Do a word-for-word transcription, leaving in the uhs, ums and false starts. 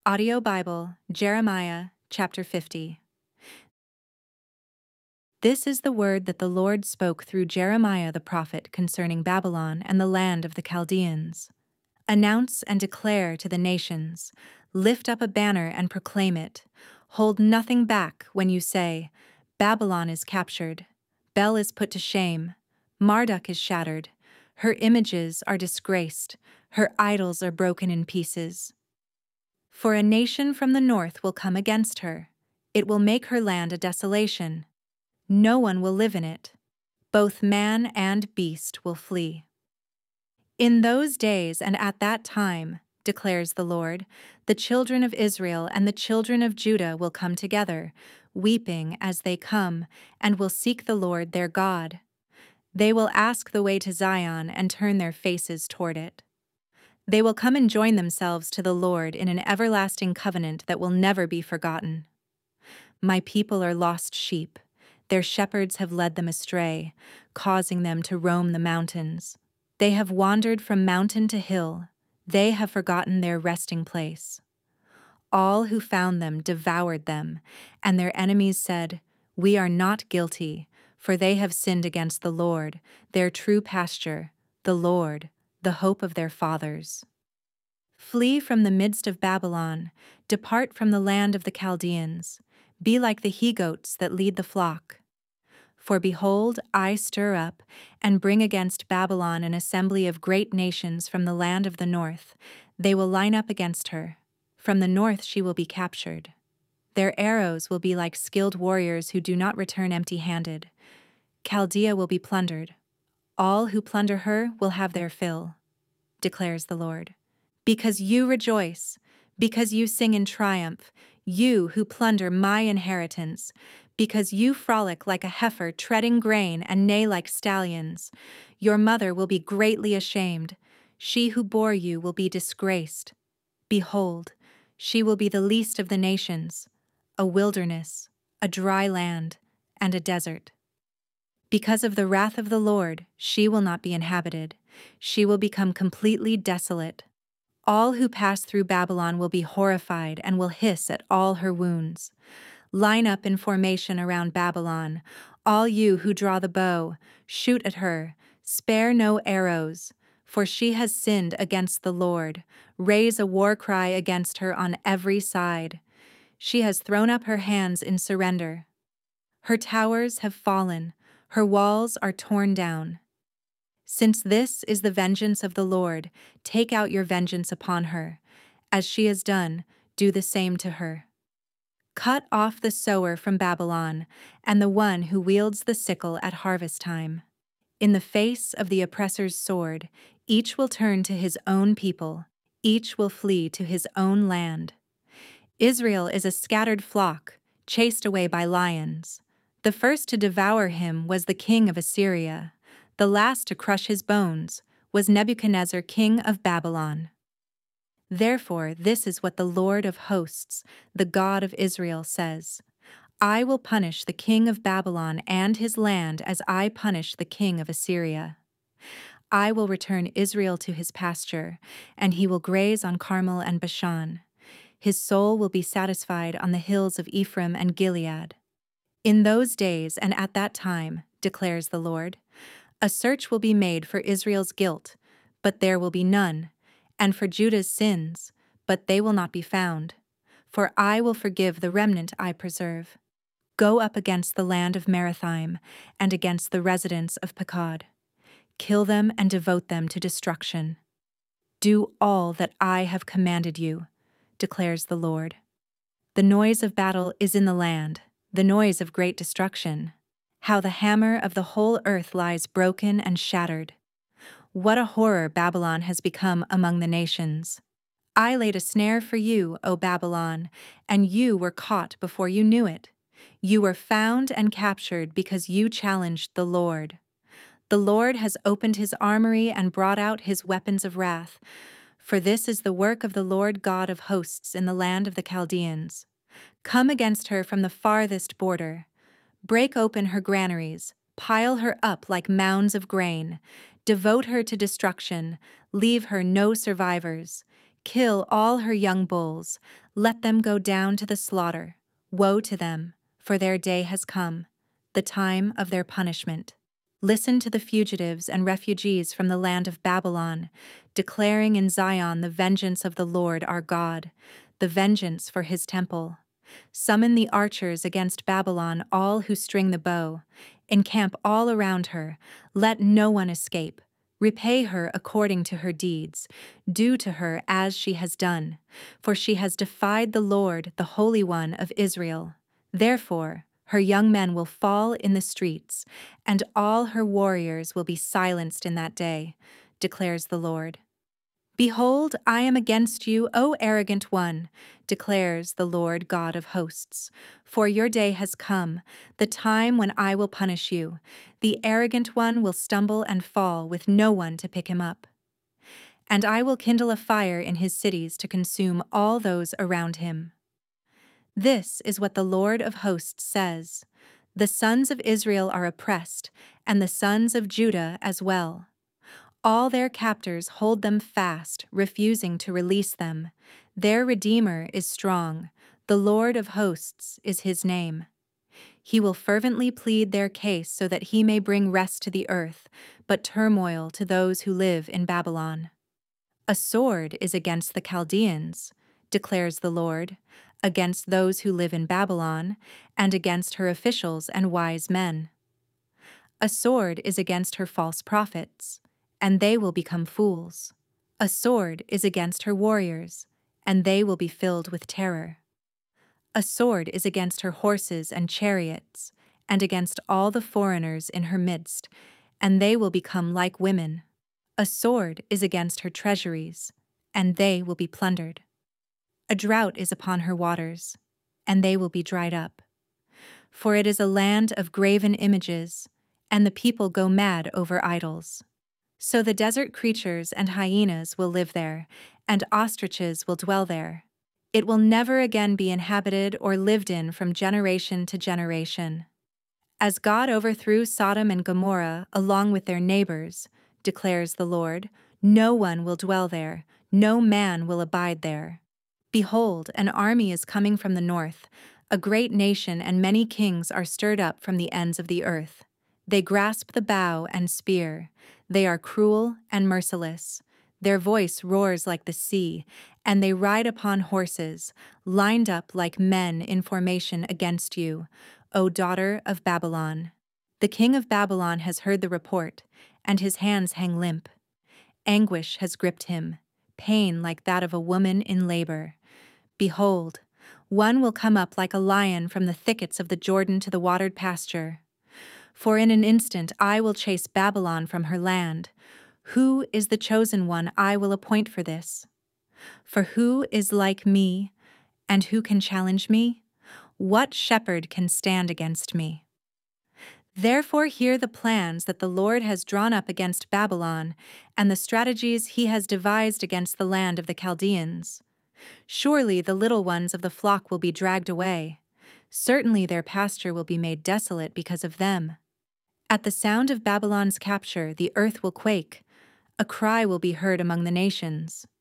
Audio Bible, Jeremiah, chapter fifty. This is the word that the Lord spoke through Jeremiah the prophet concerning Babylon and the land of the Chaldeans. Announce and declare to the nations, lift up a banner and proclaim it. Hold nothing back when you say, Babylon is captured, Bel is put to shame, Marduk is shattered, her images are disgraced, her idols are broken in pieces. For a nation from the north will come against her. It will make her land a desolation. No one will live in it. Both man and beast will flee. In those days and at that time, declares the Lord, the children of Israel and the children of Judah will come together, weeping as they come, and will seek the Lord their God. They will ask the way to Zion and turn their faces toward it. They will come and join themselves to the Lord in an everlasting covenant that will never be forgotten. My people are lost sheep. Their shepherds have led them astray, causing them to roam the mountains. They have wandered from mountain to hill. They have forgotten their resting place. All who found them devoured them, and their enemies said, We are not guilty, for they have sinned against the Lord, their true pasture, the Lord, the hope of their fathers. Flee from the midst of Babylon, depart from the land of the Chaldeans, be like the he-goats that lead the flock. For behold, I stir up and bring against Babylon an assembly of great nations from the land of the north. They will line up against her. From the north she will be captured. Their arrows will be like skilled warriors who do not return empty-handed. Chaldea will be plundered. All who plunder her will have their fill, declares the Lord. Because you rejoice, because you sing in triumph, you who plunder my inheritance, because you frolic like a heifer treading grain and neigh like stallions, your mother will be greatly ashamed. She who bore you will be disgraced. Behold, she will be the least of the nations, a wilderness, a dry land, and a desert. Because of the wrath of the Lord, she will not be inhabited. She will become completely desolate. All who pass through Babylon will be horrified and will hiss at all her wounds. Line up in formation around Babylon. All you who draw the bow, shoot at her. Spare no arrows, for she has sinned against the Lord. Raise a war cry against her on every side. She has thrown up her hands in surrender. Her towers have fallen. Her walls are torn down. Since this is the vengeance of the Lord, take out your vengeance upon her. As she has done, do the same to her. Cut off the sower from Babylon, and the one who wields the sickle at harvest time. In the face of the oppressor's sword, each will turn to his own people, each will flee to his own land. Israel is a scattered flock, chased away by lions. The first to devour him was the king of Assyria. The last to crush his bones was Nebuchadnezzar, king of Babylon. Therefore, this is what the Lord of hosts, the God of Israel, says: I will punish the king of Babylon and his land as I punished the king of Assyria. I will return Israel to his pasture, and he will graze on Carmel and Bashan. His soul will be satisfied on the hills of Ephraim and Gilead. In those days and at that time, declares the Lord, a search will be made for Israel's guilt, but there will be none, and for Judah's sins, but they will not be found. For I will forgive the remnant I preserve. Go up against the land of Merathaim and against the residents of Pekod. Kill them and devote them to destruction. Do all that I have commanded you, declares the Lord. The noise of battle is in the land, the noise of great destruction. How the hammer of the whole earth lies broken and shattered. What a horror Babylon has become among the nations. I laid a snare for you, O Babylon, and you were caught before you knew it. You were found and captured because you challenged the Lord. The Lord has opened his armory and brought out his weapons of wrath. For this is the work of the Lord God of hosts in the land of the Chaldeans. Come against her from the farthest border. Break open her granaries, pile her up like mounds of grain. Devote her to destruction, leave her no survivors. Kill all her young bulls, let them go down to the slaughter. Woe to them, for their day has come, the time of their punishment. Listen to the fugitives and refugees from the land of Babylon, declaring in Zion the vengeance of the Lord our God, the vengeance for his temple. Summon the archers against Babylon, all who string the bow. Encamp all around her, let no one escape. Repay her according to her deeds. Do to her as she has done, for she has defied the Lord, the Holy One of Israel. Therefore, her young men will fall in the streets, and all her warriors will be silenced in that day, declares the Lord. Behold, I am against you, O arrogant one, declares the Lord God of hosts. For your day has come, the time when I will punish you. The arrogant one will stumble and fall with no one to pick him up. And I will kindle a fire in his cities to consume all those around him. This is what the Lord of hosts says. The sons of Israel are oppressed, and the sons of Judah as well. All their captors hold them fast, refusing to release them. Their Redeemer is strong. The Lord of hosts is his name. He will fervently plead their case so that he may bring rest to the earth, but turmoil to those who live in Babylon. A sword is against the Chaldeans, declares the Lord, against those who live in Babylon, and against her officials and wise men. A sword is against her false prophets, and they will become fools. A sword is against her warriors, and they will be filled with terror. A sword is against her horses and chariots, and against all the foreigners in her midst, and they will become like women. A sword is against her treasuries, and they will be plundered. A drought is upon her waters, and they will be dried up. For it is a land of graven images, and the people go mad over idols. So the desert creatures and hyenas will live there, and ostriches will dwell there. It will never again be inhabited or lived in from generation to generation. As God overthrew Sodom and Gomorrah along with their neighbors, declares the Lord, no one will dwell there, no man will abide there. Behold, an army is coming from the north, a great nation, and many kings are stirred up from the ends of the earth. They grasp the bow and spear. They are cruel and merciless. Their voice roars like the sea, and they ride upon horses, lined up like men in formation against you, O daughter of Babylon. The king of Babylon has heard the report, and his hands hang limp. Anguish has gripped him, pain like that of a woman in labor. Behold, one will come up like a lion from the thickets of the Jordan to the watered pasture. For in an instant I will chase Babylon from her land. Who is the chosen one I will appoint for this? For who is like me, and who can challenge me? What shepherd can stand against me? Therefore hear the plans that the Lord has drawn up against Babylon, and the strategies he has devised against the land of the Chaldeans. Surely the little ones of the flock will be dragged away. Certainly their pasture will be made desolate because of them. At the sound of Babylon's capture, the earth will quake. A cry will be heard among the nations.